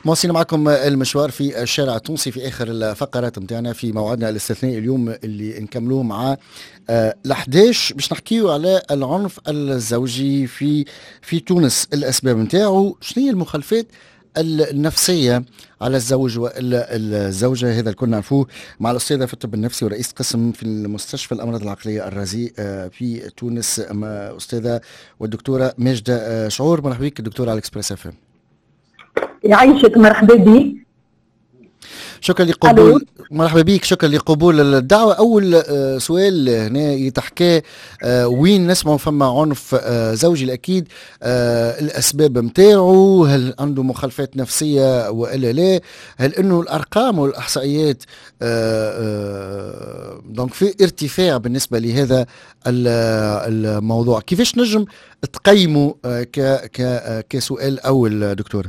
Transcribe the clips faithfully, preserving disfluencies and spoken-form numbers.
مواصلين معكم المشوار في الشارع التونسي في اخر الفقرات نتاعنا في موعدنا الاستثنائي اليوم اللي نكملوه مع الحداش باش نحكيو على العنف الزوجي في في تونس. الاسباب نتاعو شنو هي؟ المخالفات النفسيه على الزوج والزوجه، هذا الكل نعرفوه مع الاستاذه في الطب النفسي ورئيس قسم في المستشفى الامراض العقليه الرازي في تونس، استاذه والدكتوره ماجده شعور. مرحبا بك دكتوره على اكسبريس اف ام. يعيشك، مرحبا بك. شكرا لقبول مرحبا بك، شكرا لقبول الدعوة. أول آه سؤال هنا يتحكى، آه وين نسمعوا فما عنف آه زوجي؟ الأكيد آه الأسباب متاعه، هل عنده مخالفات نفسية وإلا لا؟ هل أنه الأرقام والإحصائيات آه آه دونك في ارتفاع بالنسبة لهذا الموضوع؟ كيفاش نجم تقيموا آه كسؤال أول دكتورة؟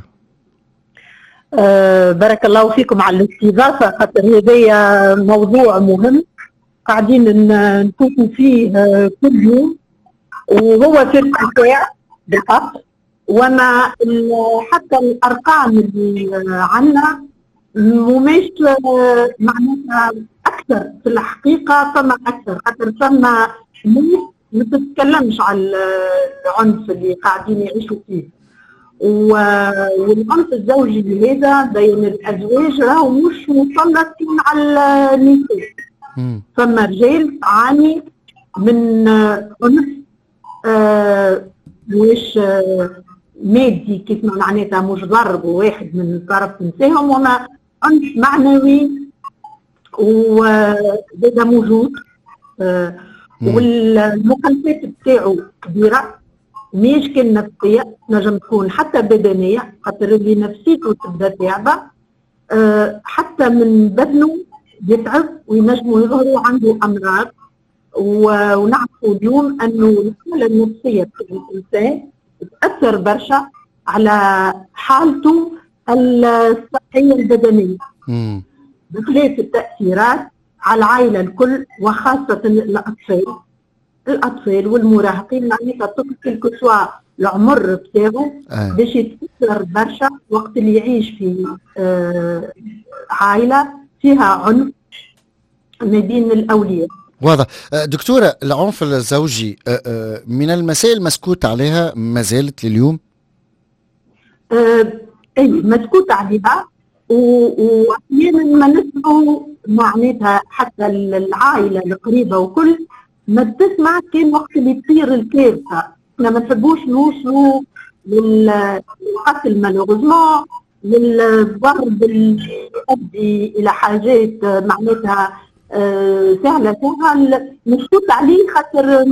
أه بارك الله فيكم على الاستضافة، خاطر هذايا موضوع مهم قاعدين نفوتوا فيه كل يوم، وهو في ارتفاع بالحق. وما حتى الأرقام اللي عندنا ومش معناتها أكثر في الحقيقة، فما أكثر خاطر فما ما تتكلمش على العنف اللي قاعدين يعيشوا فيه. والعنف الزوجي هذا بين الازواج راهو مش مسلط على النساء. فما رجال تعاني من عنف آه مش آه مادي، كيف معناتها مش ضرب واحد من طرف نساهم، وما عنف معنوي وهذا موجود. آه والمخالفات بتاعه كبيره، مش كان نفسية، نجم تكون حتى بدنية، خاطر اللي نفسيته تبدا تعبة أه حتى من بدنه يتعب وينجموا يظهروا عنده أمراض. ونعرفوا اليوم أنه الحالة النفسية في الإنسان تأثر برشا على حالته الصحية البدنية بثلاث التأثيرات على العائلة الكل، وخاصة الأطفال الأطفال والمراهقين. معناتها الطفل كل سوا العمر بتاعه باش يتأثر برشا وقت اللي يعيش في آه عائلة فيها عنف ما بين الأولياء. واضح. دكتورة، العنف الزوجي من المسائل مسكوت عليها ما زالت لليوم؟ آه أي مسكوت عليها، وأحيانا ما نسمعوا معناتها حتى العائلة القريبة وكل ما تسمع كان وقت اللي تصير الكارثة. احنا ما نحبوش نوصلوا للقتل مالوغوزمون، للضرب اللي يؤدي الى حاجات معناتها آه سهله سهله نسكت عليه، خاطر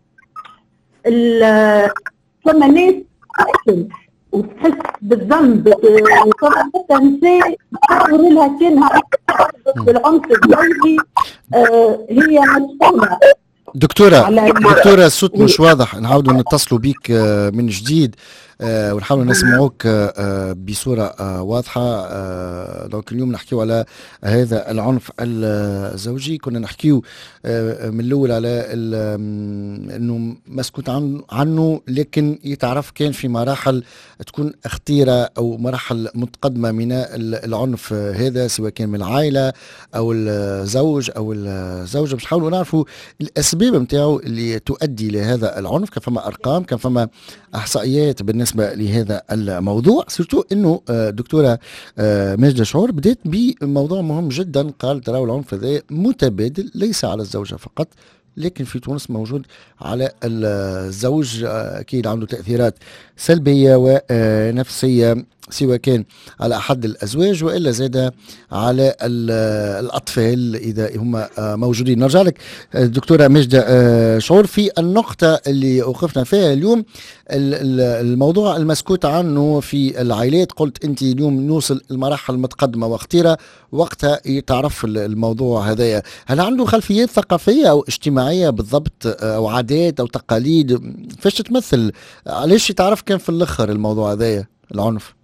فما ناس تحسن وتحس بالذنب، وفما حتى نساء تصور لها كانها بالعنف الزوجي آه هي مسؤوله. دكتورة دكتورة الصوت مش واضح، نعاودوا نتصلوا بيك من جديد ونحاولوا نسمعوك بصورة واضحة. دونك اليوم نحكيو على هذا العنف الزوجي. كنا نحكيو من الأول على أنه مسكوت عنه، لكن يتعرف كان في مراحل تكون اختيرة أو مراحل متقدمة من العنف هذا، سواء كان من العائلة أو الزوج أو الزوجة. باش نحاولوا نعرفوا الأسباب متاعو اللي تؤدي لهذا العنف. كان فما أرقام، كان فما إحصائيات بالنسبة لهذا الموضوع. سيرتو أنه دكتورة ماجدة شعور بدأت بموضوع مهم جدا، قال ترى العنف هذا متبادل ليس على الزوجة فقط، لكن في تونس موجود على الزوج. أكيد عنده تأثيرات سلبية ونفسية، سواء كان على أحد الأزواج وإلا زاد على الأطفال إذا هم موجودين. نرجع لك دكتورة ماجدة شعور في النقطة اللي وقفنا فيها اليوم، الموضوع المسكوت عنه في العائلات. قلت أنت اليوم نوصل المراحل المتقدمة واختيرة وقتها يتعرف الموضوع هذايا. هل عنده خلفيات ثقافية أو اجتماعية بالضبط، أو عادات أو تقاليد؟ فاش تتمثل؟ علاش يتعرف كان في الآخر الموضوع هذايا العنف؟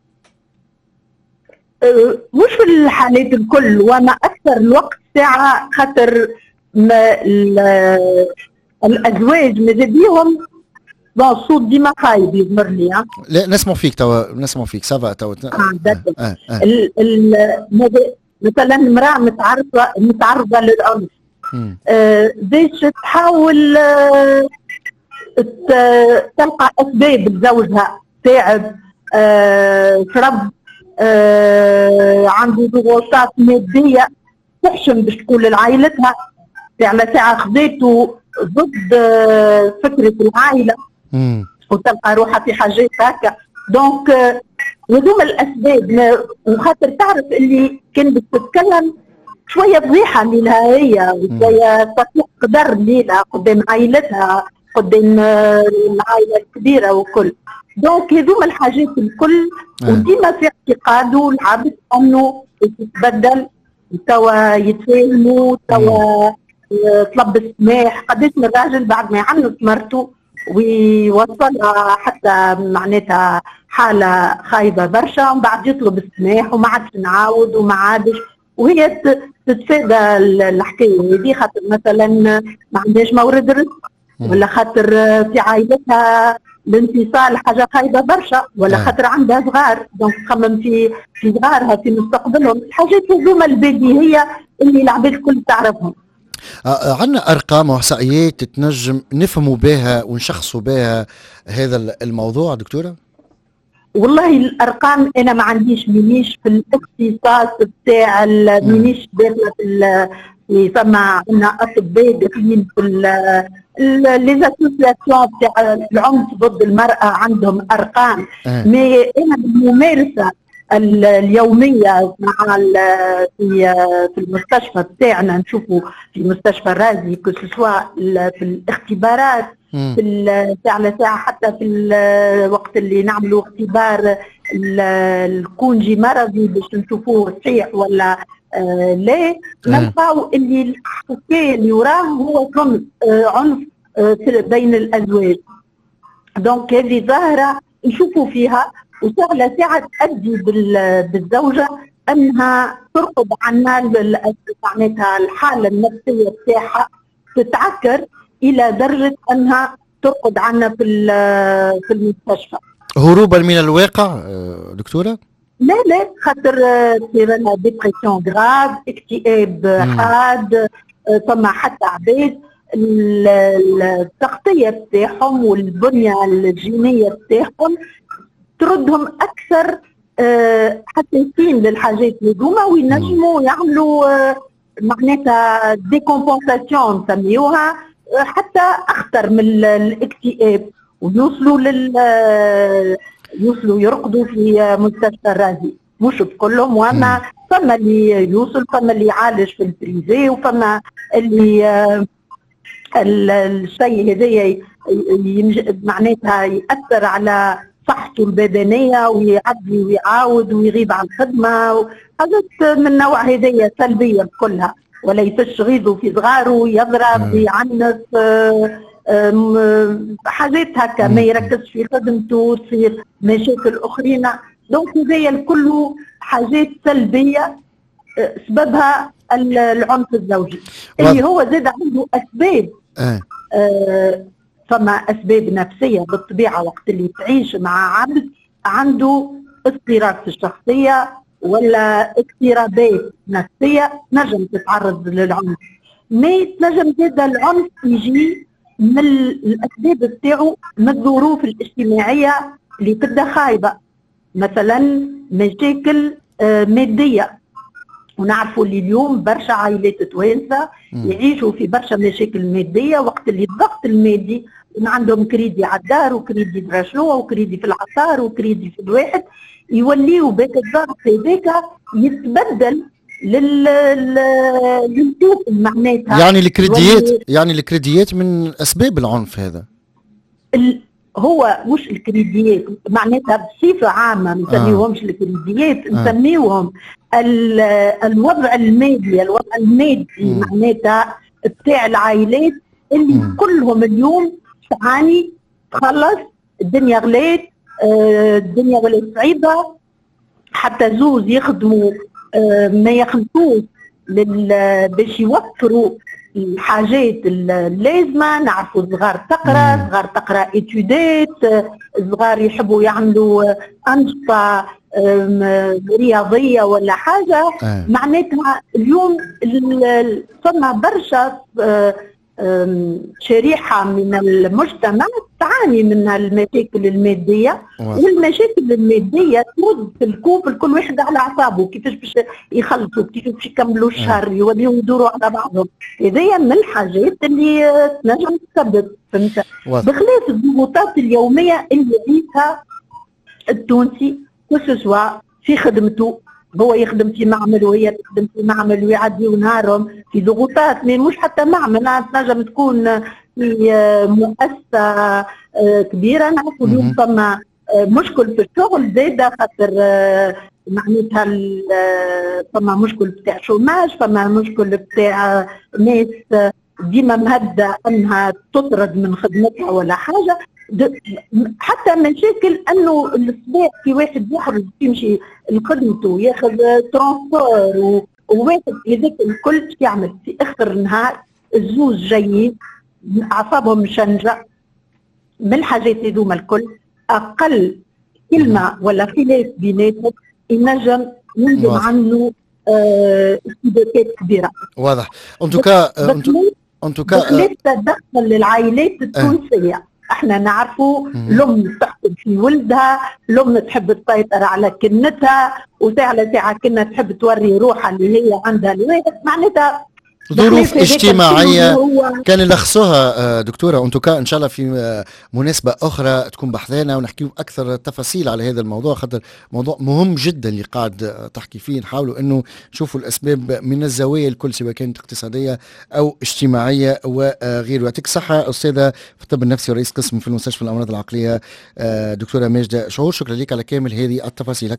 مش في الحالات الكل، وما أكثر الوقت ساعة، خاطر الأزواج ماذا بيهم بون الصوت ديما خايب يظهر لي. ها لا نسمع فيك توا، نسمع فيك سافا توا. اه آه آه. مثلا امراه متعرضه متعرضه للعنف آه باش تحاول آه تلقى اسباب لزوجها، تعب آه شرب آه عنده ضغوطات ماديه، تحشم باش تقول لعائلتها على ساعه خذيته ضد آه فكره العائله مم. وتلقى روحها في حاجات هكا. دونك آه وهذوما الاسباب، وخاطر تعرف اللي كان بتتكلم شويه فضيحه ليلها هي وشويه تطلق قدر ليلها قدام عائلتها قدام العائله الكبيره وكل. دونك هذوما الحاجات الكل وديما في اعتقاده العبد انه يتبدل توا يتفاهموا توا طلب السماح. قداش من راجل بعد ما يعنف مرته ويوصلها حتى معناتها حاله خايبه برشا ومن بعد يطلب السماح وما عادش نعاود وما عادش، وهي تتفادى الحكايه هذه خاطر مثلا ما عندهاش مورد رزق، ولا خاطر في عائلتها الانفصال حاجه خايبه برشا، ولا خاطر عندها صغار دونك تخمم في في صغارها في مستقبلهم. الحاجات هذوما البديهيه اللي العباد الكل تعرفهم. آه عندنا ارقام واحصائيات تنجم نفهموا بها ونشخصوا بها هذا الموضوع دكتوره؟ والله الارقام انا ما عنديش، مانيش في الاختصاص بتاع مانيش داخله في في ثم عندنا اطباء داخلين في لي اسوسياسيون بتاع العنف ضد المراه عندهم ارقام. أه. مي انا بالممارسه اليوميه مع في في المستشفى بتاعنا نشوفوا في مستشفى الرازي كو سوا في الاختبارات في ساعة لساعة حتى في الوقت اللي نعملوا اختبار الكونجي مرضي باش نشوفوه صحيح ولا آه لا، نلقاو اللي الحكاية اللي وراه هو عنف آه عنف آه بين الأزواج. دونك هذه ظاهرة نشوفوا فيها وساعة لساعة تؤدي بالزوجة أنها ترقد عنها معناتها الحالة النفسية بتاعها تتعكر إلى درجة أنها ترقد عنا في في المستشفى. هروبا من الواقع دكتورة؟ لا لا خاطر تصير لها ديبرسيون غراف، اكتئاب حاد، ثم حتى عباد التغطية بتاعهم والبنية الجينية بتاعهم تردهم أكثر حساسين للحاجات هذوما وينجموا يعملوا معناتها ديكومبونساسيون نسميوها حتى اخطر من الاكتئاب ويوصلوا لل يوصلوا يرقدوا في مستشفى الرازي. مش بكلهم وما فما اللي يوصل، فما اللي يعالج في البريفي وفما اللي الشيء هذايا معناتها ياثر على صحته البدنيه ويعدي ويعاود ويغيب عن الخدمه حاجات من النوع هذايا سلبيه كلها، ولا يفش غيظه في صغاره يضرب يعنف حاجات هكا ما يركزش في خدمته تصير مشاكل اخرين. دونك هذايا الكل حاجات سلبيه سببها العنف الزوجي اللي هو زاد عنده اسباب. أه. آه فما اسباب نفسيه بالطبيعه وقت اللي تعيش مع عبد عنده اضطراب في الشخصيه ولا اضطرابات نفسيه نجم تتعرض للعنف. ما تنجم زاد العنف يجي من الاسباب بتاعه من الظروف الاجتماعيه اللي تبدا خايبه، مثلا مشاكل آه ماديه، ونعرفوا اللي اليوم برشا عائلات توانسه يعيشوا في برشا مشاكل ماديه وقت اللي الضغط المادي عندهم كريدي على الدار وكريدي برشلوه وكريدي في العصار وكريدي في الواحد، يوليوا بك الضغط هذاك يتبدل لل للسوق معناتها. يعني الكريديات يعني الكريديات من اسباب العنف هذا. ال... هو مش الكريديات معناتها بصفه عامه ما نسميوهمش آه. الكريديات نسميوهم ال... الوضع المادي الوضع المادي معناتها بتاع العائلات اللي م. كلهم اليوم تعاني تخلص الدنيا غلات آه الدنيا غلات صعيبه حتى زوز يخدموا آه ما يخلصوش باش يوفروا الحاجات اللازمه، نعرفوا صغار تقرا، صغار تقرا اتيودات، صغار يحبوا يعملوا انشطه رياضيه ولا حاجه. آه. معناتها اليوم صرنا برشا شريحه من المجتمع تعاني من المشاكل الماديه، والمشاكل الماديه تمد في الكوب الكل واحد على اعصابه، كيفاش باش يخلصوا، كيفاش باش يكملوا الشهر، يوليو يدوروا على بعضهم. هذه من الحاجات اللي تنجم تسبب، فهمت، بخلاف الضغوطات اليوميه اللي يعيشها التونسي كسوا في خدمته. هو يخدم في معمل وهي تخدم في معمل ويعديوا نهارهم في ضغوطات، من مش حتى معمل، تنجم تكون في مؤسسه كبيره. نعرفوا اليوم فما مشكل في الشغل زاده، خاطر معناتها فما مشكل بتاع شوماج، فما مشكل بتاع ناس ديما مهدة انها تطرد من خدمتها ولا حاجه. حتى مشاكل انه الصباح في واحد يخرج يمشي لخدمته ياخذ ترونسبور، وواحد هذاك الكل يعمل في اخر النهار الزوز جايين اعصابهم مشنجه من الحاجات هذوما الكل. اقل كلمه ولا خلاف بيناتهم ينجم ينجم عنه اشتباكات آه كبيره. واضح. ان توكا ان توكا تدخل للعائلات التونسيه. آه. احنا نعرفوا الام تحكم في ولدها، الام تحب تسيطر على كنتها، وساعة ساعة كنا تحب توري روحها اللي هي عندها الواحد، معناتها ظروف اجتماعية كان يلخصوها دكتورة. انتوكا ان شاء الله في مناسبة اخرى تكون بحثنا ونحكيو اكثر تفاصيل على هذا الموضوع، خاطر موضوع مهم جدا اللي قاعد تحكي فيه. نحاولوا انه نشوفوا الاسباب من الزوايا الكل، سواء كانت اقتصادية او اجتماعية وغيره. يعطيك الصحة استاذة في الطب النفسي ورئيس قسم في المستشفى الامراض العقلية دكتورة ماجدة شعور، شكرا لك على كامل هذه التفاصيل.